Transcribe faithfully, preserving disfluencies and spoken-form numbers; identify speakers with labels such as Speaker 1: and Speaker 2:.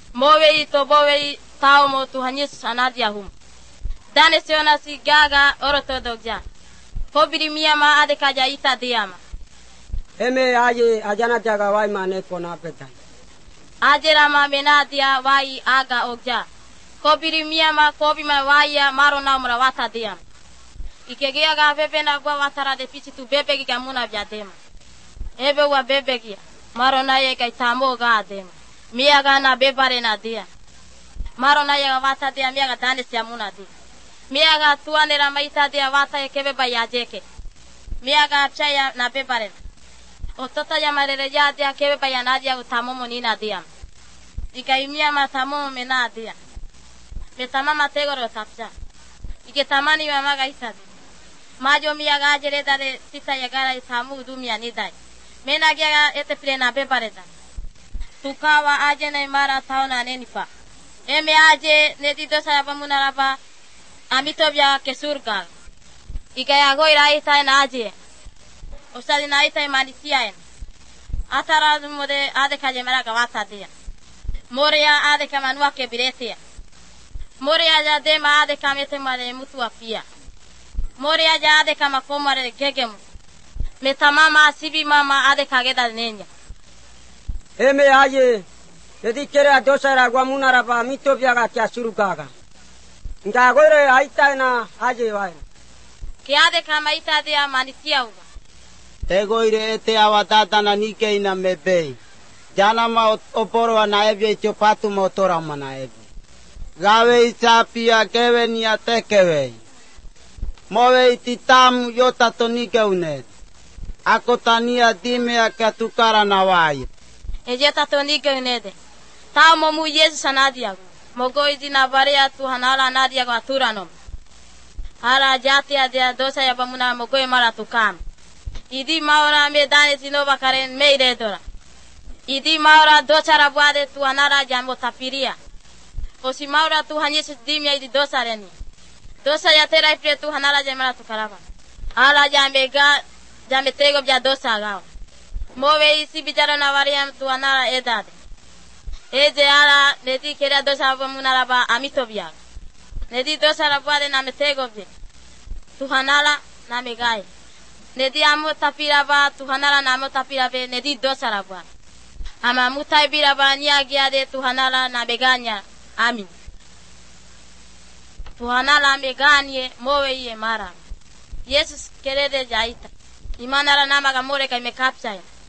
Speaker 1: Mowe to bowe tao mo Tuhan Yesus anadia hum. Dane siona si gaga oroto dogja. Kobiri miyama ade kaja ita diama.
Speaker 2: Eme aje ajana jaga wai mane kona petai.
Speaker 1: Aje rama menadia wai aga ogja. Kobiri miyama kobi ma waya maro na umra wata diam. Ikegea ga bebe na gwa watara de pichi tu bebe gi gamuna biadema. Ebe wa bebe gi maro na ye kai tamo ga adema. Mia ga na bebare na dia. Maro na ye wata dia mia ga dane sia muna dia. Mia ga tuane ra maita dia wata ye kebe ba ya jeke. Mia ga chaya na bebare. O tota ya marere ya dia kebe ba ya na dia utamo monina dia. Ikai mia ma tamo mena dia. Betama mategoro tapsa. Ike tamani mama ga isadi. Majo mia ga jere dare sita ya gara itamu dumia nidai. Mena ga ete plena bebareda. Tukawa aje na imara taona nenipa. Eme aje nedi dosa ya pamuna rapa. Amito bia kesurga. Ike ya goi raita na aje. Osali na ita imanisia en. Atara mode ade kaje mera ga wata dia. Moria ade kamanua ke biretia. Moria ja de ma ade kamete mare mutu afia. Moria ja ade kama komare gegemu. Metamama sibi mama ade kageda nenya.
Speaker 2: Eme aje nedi kere dosa ra gwa munara pa mito biaga kya suru kaga. Nga gore aita na aje wai.
Speaker 1: Ke ade kama ita de amanisia uga.
Speaker 3: Te goire ete awatata na nike ina mebe. Jana ma oporo na ebe chopatu motora mana ebe. Gawe isapia kewe ni atekewe. Mowe ititam yota tonike unet. Ako tania dime akatukara na wai.
Speaker 1: Ejeta tonike unede. Tao momu Yesus anadia. Mogo izina barea Tuhan ala anadia kwa turanom. Hala jati adia dosa ya pamuna mogo emara tukam. Idi maora me dane sinova karen meire dora. Idi maora dosa rabuade Tuhan ala jambo tapiria. Osi maura Tuhan Yesus dimia idi dosa reni. Dosa ya tera ipre Tuhan ala jamara tukaraba. Ala jambe ga jambe tego bia dosa gao. Mowe isi bijaro na variam Tuhan ala edade. Eje ala nedi kerea dosa pamuna raba amito bia. Nedi dosa rabuade na me tego bia. Tuhan ala na me gai. Nedi amo tapiraba Tuhan ala na amo tapirabe nedi dosa rabuade. Ama mutai biraba niagiade Tuhan ala na beganya. Amin. Tuhan ala meganie mowe iye mara. Yesus kerede jaita. Imana ala nama gamore kai mekapsa ya.